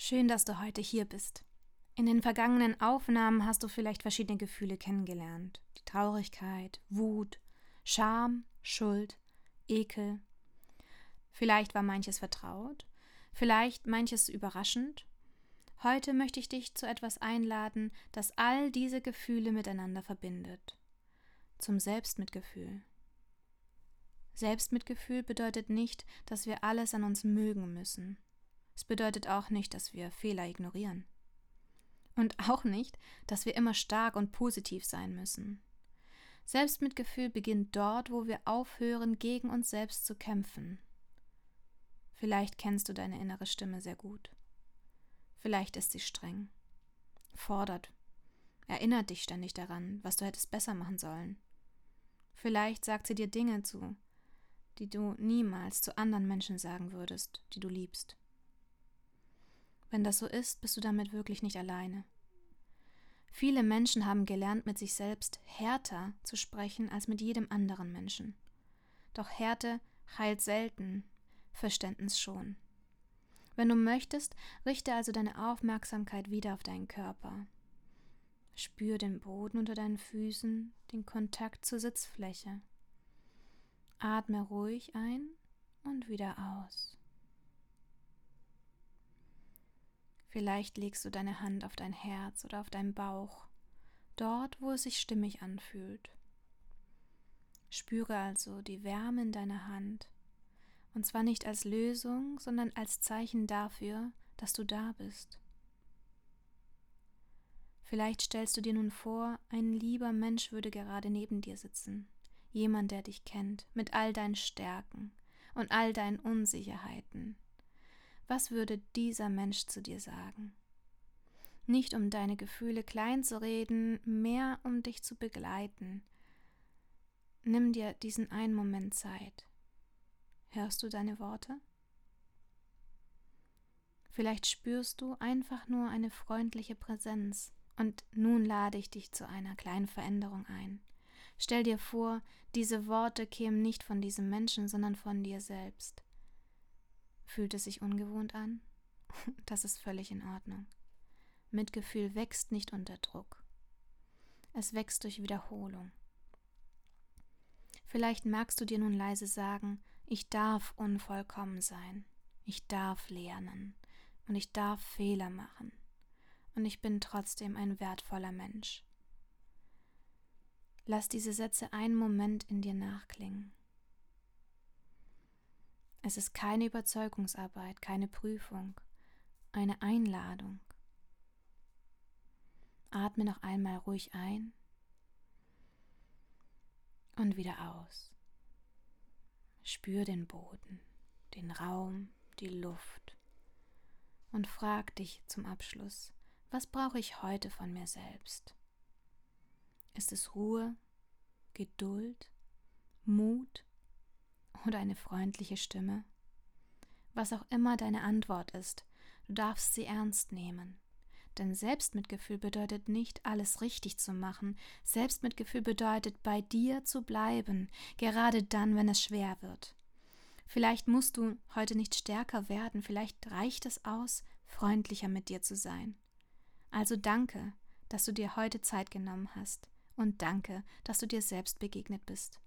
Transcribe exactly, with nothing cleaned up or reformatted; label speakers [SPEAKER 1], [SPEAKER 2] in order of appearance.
[SPEAKER 1] Schön, dass du heute hier bist. In den vergangenen Aufnahmen hast du vielleicht verschiedene Gefühle kennengelernt. Die Traurigkeit, Wut, Scham, Schuld, Ekel. Vielleicht war manches vertraut, vielleicht manches überraschend. Heute möchte ich dich zu etwas einladen, das all diese Gefühle miteinander verbindet. Zum Selbstmitgefühl. Selbstmitgefühl bedeutet nicht, dass wir alles an uns mögen müssen. Es bedeutet auch nicht, dass wir Fehler ignorieren. Und auch nicht, dass wir immer stark und positiv sein müssen. Selbstmitgefühl beginnt dort, wo wir aufhören, gegen uns selbst zu kämpfen. Vielleicht kennst du deine innere Stimme sehr gut. Vielleicht ist sie streng, fordert, erinnert dich ständig daran, was du hättest besser machen sollen. Vielleicht sagt sie dir Dinge zu, die du niemals zu anderen Menschen sagen würdest, die du liebst. Wenn das so ist, bist du damit wirklich nicht alleine. Viele Menschen haben gelernt, mit sich selbst härter zu sprechen als mit jedem anderen Menschen. Doch Härte heilt selten, Verständnis schon. Wenn du möchtest, richte also deine Aufmerksamkeit wieder auf deinen Körper. Spür den Boden unter deinen Füßen, den Kontakt zur Sitzfläche. Atme ruhig ein und wieder aus. Vielleicht legst du deine Hand auf dein Herz oder auf deinen Bauch, dort, wo es sich stimmig anfühlt. Spüre also die Wärme in deiner Hand, und zwar nicht als Lösung, sondern als Zeichen dafür, dass du da bist. Vielleicht stellst du dir nun vor, ein lieber Mensch würde gerade neben dir sitzen, jemand, der dich kennt, mit all deinen Stärken und all deinen Unsicherheiten. Was würde dieser Mensch zu dir sagen? Nicht um deine Gefühle klein zu reden, mehr um dich zu begleiten. Nimm dir diesen einen Moment Zeit. Hörst du deine Worte? Vielleicht spürst du einfach nur eine freundliche Präsenz und nun lade ich dich zu einer kleinen Veränderung ein. Stell dir vor, diese Worte kämen nicht von diesem Menschen, sondern von dir selbst. Fühlt es sich ungewohnt an? Das ist völlig in Ordnung. Mitgefühl wächst nicht unter Druck. Es wächst durch Wiederholung. Vielleicht magst du dir nun leise sagen, ich darf unvollkommen sein, ich darf lernen und ich darf Fehler machen und ich bin trotzdem ein wertvoller Mensch. Lass diese Sätze einen Moment in dir nachklingen. Es ist keine Überzeugungsarbeit, keine Prüfung, eine Einladung. Atme noch einmal ruhig ein und wieder aus. Spür den Boden, den Raum, die Luft und frag dich zum Abschluss, was brauche ich heute von mir selbst? Ist es Ruhe, Geduld, Mut oder eine freundliche Stimme? Was auch immer deine Antwort ist, du darfst sie ernst nehmen. Denn Selbstmitgefühl bedeutet nicht, alles richtig zu machen. Selbstmitgefühl bedeutet, bei dir zu bleiben, gerade dann, wenn es schwer wird. Vielleicht musst du heute nicht stärker werden, vielleicht reicht es aus, freundlicher mit dir zu sein. Also danke, dass du dir heute Zeit genommen hast und danke, dass du dir selbst begegnet bist.